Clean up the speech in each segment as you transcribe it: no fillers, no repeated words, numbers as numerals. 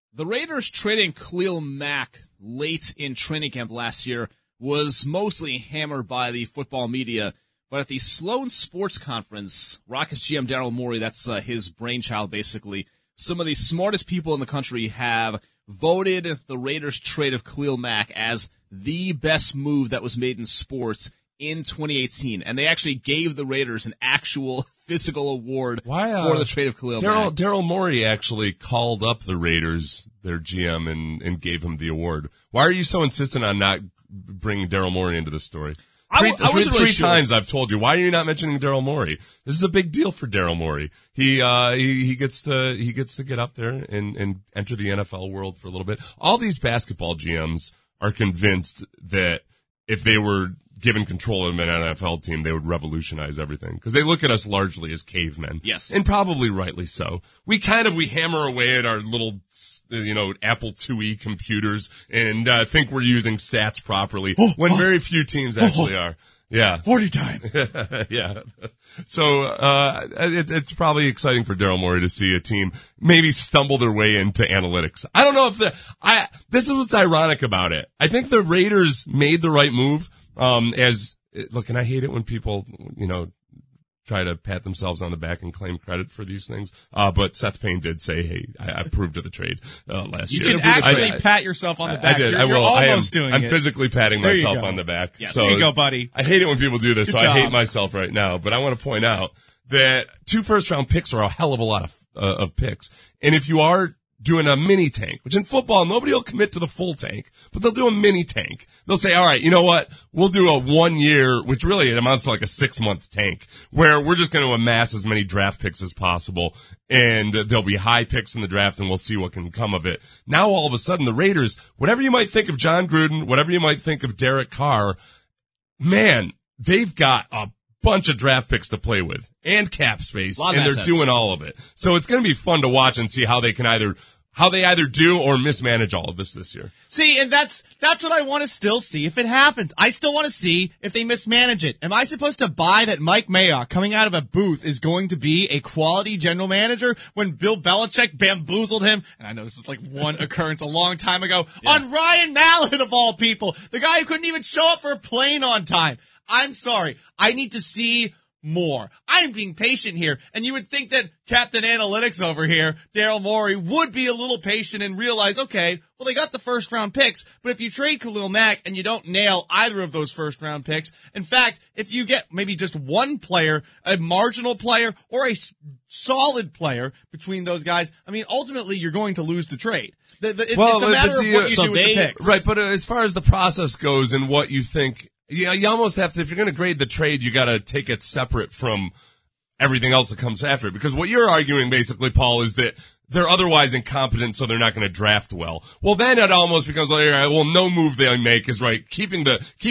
The Raiders trading Khalil Mack late in training camp last year was mostly hammered by the football media, but at the Sloan Sports Conference, Rockets GM Daryl Morey, that's his brainchild basically, some of the smartest people in the country have voted the Raiders trade of Khalil Mack as the best move that was made in sports in 2018, and they actually gave the Raiders an actual physical award for the trade of Khalil Mack. Daryl Morey actually called up the Raiders, their GM, and gave him the award. Why are you so insistent on not bringing Daryl Morey into the story? Three times I've told you. Why are you not mentioning Daryl Morey? This is a big deal for Daryl Morey. He gets to get up there and enter the NFL world for a little bit. All these basketball GMs are convinced that if they were given control of an NFL team, they would revolutionize everything. Because they look at us largely as cavemen. Yes. And probably rightly so. We hammer away at our little, Apple IIe computers and think we're using stats properly when very few teams actually are. Yeah. 40 time. Yeah. So, it's probably exciting for Daryl Morey to see a team maybe stumble their way into analytics. I don't know if this is what's ironic about it. I think the Raiders made the right move. And I hate it when people, try to pat themselves on the back and claim credit for these things. But Seth Payne did say, hey, I approved of the trade, last year. You can actually pat yourself on the back. I did. You're almost doing it. I'm physically patting myself on the back. Yes. So there you go, buddy. I hate it when people do this, Good so job. I hate myself right now. But I want to point out that 2 first-round picks are a hell of a lot of picks. And if you are doing a mini tank, which in football, nobody will commit to the full tank, but they'll do a mini tank. They'll say, all right, you know what? We'll do a 1 year, which really it amounts to like a 6-month tank, where we're just going to amass as many draft picks as possible, and there'll be high picks in the draft, and we'll see what can come of it. Now, all of a sudden, the Raiders, whatever you might think of John Gruden, whatever you might think of Derek Carr, man, they've got a bunch of draft picks to play with and cap space, and they're doing all of it. So it's going to be fun to watch and see how they can either do or mismanage all of this year. See, and that's what I want to still see if it happens. I still want to see if they mismanage it. Am I supposed to buy that Mike Mayock coming out of a booth is going to be a quality general manager when Bill Belichick bamboozled him? And I know this is like one occurrence a long time ago on Ryan Mallett of all people, the guy who couldn't even show up for a plane on time. I'm sorry. I need to see more. I'm being patient here, and you would think that Captain Analytics over here, Daryl Morey, would be a little patient and realize, okay, well, they got the first-round picks, but if you trade Khalil Mack and you don't nail either of those first-round picks, in fact, if you get maybe just one player, a marginal player, or a solid player between those guys, I mean, ultimately, you're going to lose the trade. It's a matter of what you do with the picks. Right, but as far as the process goes and what you think, yeah, you almost have to, if you're going to grade the trade, you got to take it separate from everything else that comes after it. Because what you're arguing, basically, Paul, is that they're otherwise incompetent, so they're not going to draft well. Well, then it almost becomes like, all right, well, no move they make is right. Keeping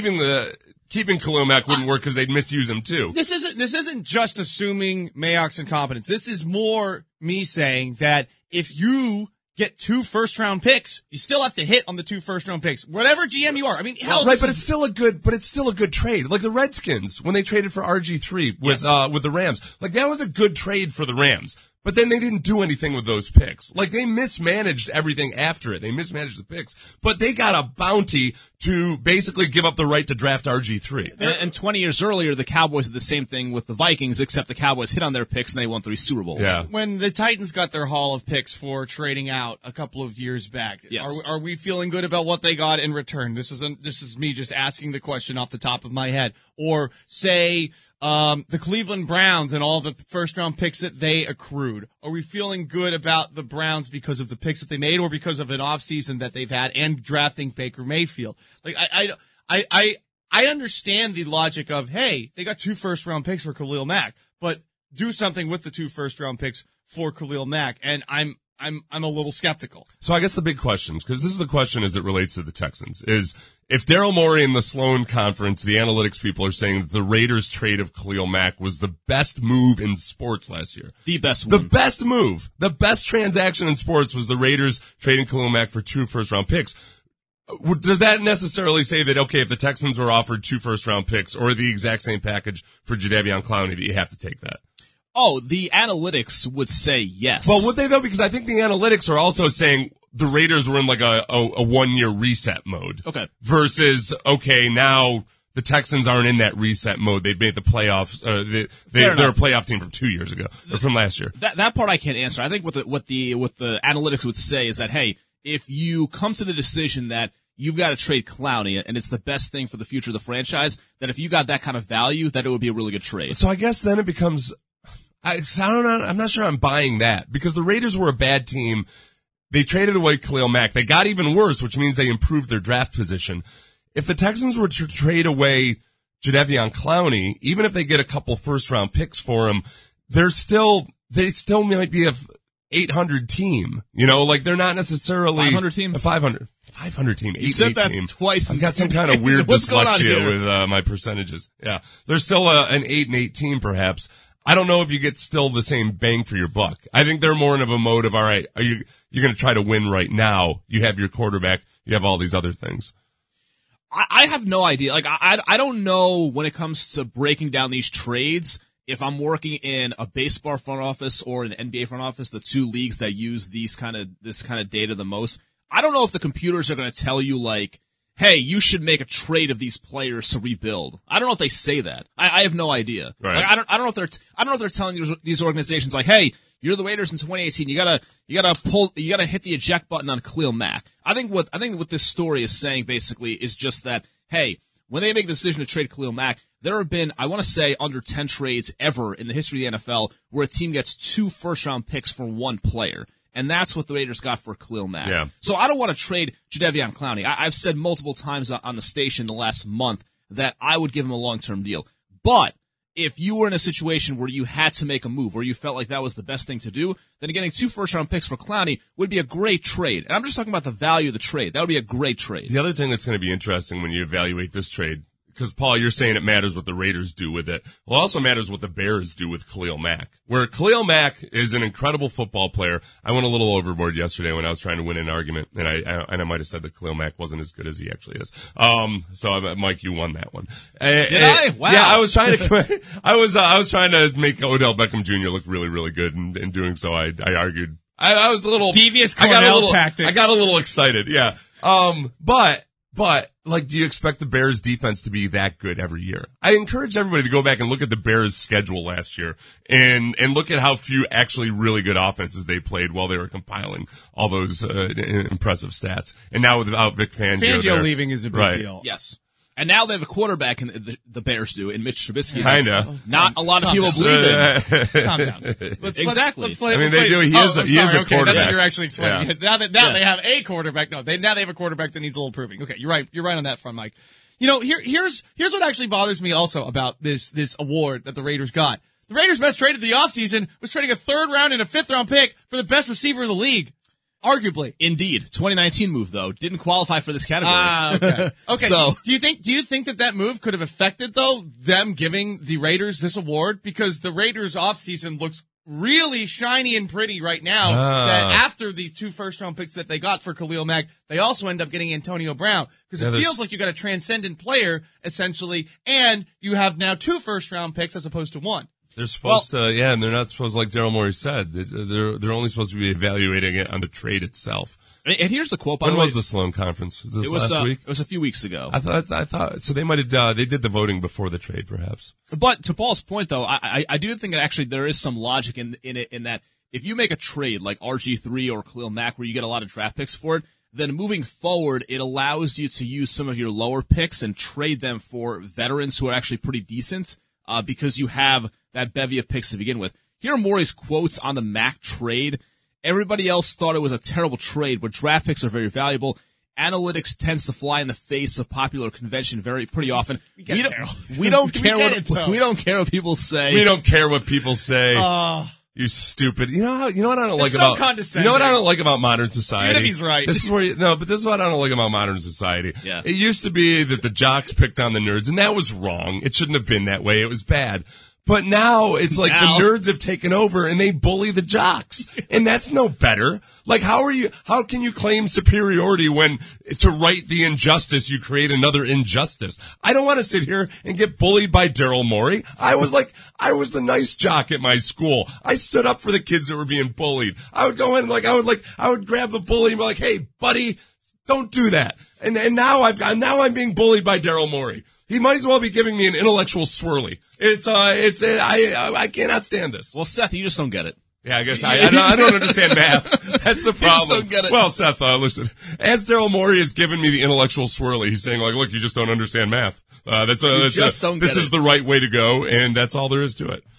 Khalil Mack wouldn't work because they'd misuse him too. This isn't just assuming Mayock's incompetence. This is more me saying that if you get 2 first-round picks, you still have to hit on the 2 first-round picks. Whatever GM you are. I mean, hell, right, but it's still a good trade. Like the Redskins, when they traded for RG3 with the Rams. Like that was a good trade for the Rams. But then they didn't do anything with those picks. Like they mismanaged everything after it. They mismanaged the picks. But they got a bounty to basically give up the right to draft RG3. And 20 years earlier, the Cowboys did the same thing with the Vikings, except the Cowboys hit on their picks and they won 3 Super Bowls. Yeah. When the Titans got their haul of picks for trading out a couple of years back, yes. Are we feeling good about what they got in return? This is me just asking the question off the top of my head. Or say the Cleveland Browns and all the first-round picks that they accrued. Are we feeling good about the Browns because of the picks that they made or because of an offseason that they've had and drafting Baker Mayfield? Like, I understand the logic of, hey, they got 2 first-round picks for Khalil Mack, but do something with the 2 first-round picks for Khalil Mack, and I'm a little skeptical. So I guess the big question, because this is the question as it relates to the Texans, is if Daryl Morey in the Sloan Conference, the analytics people are saying that the Raiders trade of Khalil Mack was the best move in sports last year. The best one. The best move. The best transaction in sports was the Raiders trading Khalil Mack for 2 first-round picks. Does that necessarily say that, okay, if the Texans were offered 2 first-round picks or the exact same package for Jadeveon Clowney, that you have to take that? Oh, the analytics would say yes. Well, would they though? Because I think the analytics are also saying the Raiders were in like a 1-year reset mode. Okay. Versus, okay, now the Texans aren't in that reset mode. They made the playoffs. They're a playoff team from 2 years ago, or from last year. That part I can't answer. I think what the analytics would say is that, hey, if you come to the decision that you've got to trade Clowney and it's the best thing for the future of the franchise, then if you got that kind of value, that it would be a really good trade. So I guess then it becomes, I don't know, I'm not sure I'm buying that, because the Raiders were a bad team. They traded away Khalil Mack. They got even worse, which means they improved their draft position. If the Texans were to trade away Jadeveon Clowney, even if they get a couple first-round picks for him, they still might be a 800 team. You know, like they're not necessarily 500 team. A 500 team. You said that team. twice. I've got some kind of weird dyslexia with my percentages. Yeah, there's still an 8-8 team, perhaps. I don't know if you get still the same bang for your buck. I think they're more in of a mode of, all right, you're going to try to win right now. You have your quarterback. You have all these other things. I have no idea. Like, I don't know when it comes to breaking down these trades, if I'm working in a baseball front office or an NBA front office, the two leagues that use this kind of data the most. I don't know if the computers are going to tell you, like, hey, you should make a trade of these players to rebuild. I don't know if they say that. I have no idea. Right. Like, I don't know if they're telling these organizations, like, hey, you're the Raiders in 2018. You gotta hit the eject button on Khalil Mack. I think what this story is saying basically is just that, hey, when they make the decision to trade Khalil Mack, there have been, I want to say, under 10 trades ever in the history of the NFL where a team gets 2 first-round picks for one player. And that's what the Raiders got for Khalil Mack. Yeah. So I don't want to trade Jadeveon Clowney. I've said multiple times on the station the last month that I would give him a long-term deal. But if you were in a situation where you had to make a move, where you felt like that was the best thing to do, then getting 2 first-round picks for Clowney would be a great trade. And I'm just talking about the value of the trade. That would be a great trade. The other thing that's going to be interesting when you evaluate this trade, because, Paul, you're saying it matters what the Raiders do with it. Well, it also matters what the Bears do with Khalil Mack. Where Khalil Mack is an incredible football player. I went a little overboard yesterday when I was trying to win an argument, and I might have said that Khalil Mack wasn't as good as he actually is. So, Mike, you won that one. Did I? Wow. Yeah, I was trying to, I was trying to make Odell Beckham Jr. look really, really good, and in doing so, I argued. I was a little devious Cornell tactics. I got a little excited, yeah. But, like, do you expect the Bears defense to be that good every year? I encourage everybody to go back and look at the Bears schedule last year and look at how few actually really good offenses they played while they were compiling all those, impressive stats. And now without Vic Fangio. Fangio leaving is a big deal. Yes. And now they have a quarterback, and the Bears do, in Mitch Trubisky. Kinda. Not a lot of people believe in. Calm down. Exactly. They do. He is a quarterback. That's what you're actually explaining. Yeah. Now they have a quarterback. No, now they have a quarterback that needs a little proving. Okay, you're right. You're right on that front, Mike. You know, here's what actually bothers me also about this award that the Raiders got. The Raiders' best trade of the offseason was trading a 3rd round and a 5th round pick for the best receiver in the league. Arguably. Indeed. 2019 move, though. Didn't qualify for this category. Okay. Okay. So, do you think that move could have affected, though, them giving the Raiders this award? Because the Raiders' offseason looks really shiny and pretty right now. That after the 2 first-round picks that they got for Khalil Mack, they also end up getting Antonio Brown. Because it feels like you got a transcendent player, essentially, and you have now 2 first-round picks as opposed to 1. They're supposed to, yeah, and they're not supposed, like Daryl Morey said, they're only supposed to be evaluating it on the trade itself. And here's the quote, by the way. When was the Sloan conference? Was this last week? It was a few weeks ago. I thought, so they might have, they did the voting before the trade, perhaps. But to Paul's point, though, I do think that actually there is some logic in it, in that if you make a trade like RG3 or Khalil Mack where you get a lot of draft picks for it, then moving forward, it allows you to use some of your lower picks and trade them for veterans who are actually pretty decent, because you have that bevy of picks to begin with. Here are Morey's quotes on the Mack trade. Everybody else thought it was a terrible trade, but draft picks are very valuable. Analytics tends to fly in the face of popular convention pretty often. We don't care what people say. We don't care what people say. You stupid. You know what I don't like about condescending. You know what I don't like about modern society? Even if he's right. This is what I don't like about modern society. Yeah. It used to be that the jocks picked on the nerds, and that was wrong. It shouldn't have been that way. It was bad. But now it's like Now. the nerds have taken over and they bully the jocks. And that's no better. Like, how can you claim superiority when to right the injustice you create another injustice? I don't want to sit here and get bullied by Daryl Morey. I was the nice jock at my school. I stood up for the kids that were being bullied. I would go in I would grab the bully and be like, hey, buddy, don't do that. And now I'm being bullied by Daryl Morey. He might as well be giving me an intellectual swirly. I cannot stand this. Well, Seth, you just don't get it. Yeah, I guess I don't understand math. That's the problem. don't get it. Well, Seth, listen, as Daryl Morey has given me the intellectual swirly, he's saying like, look, you just don't understand math. This is the right way to go, and that's all there is to it.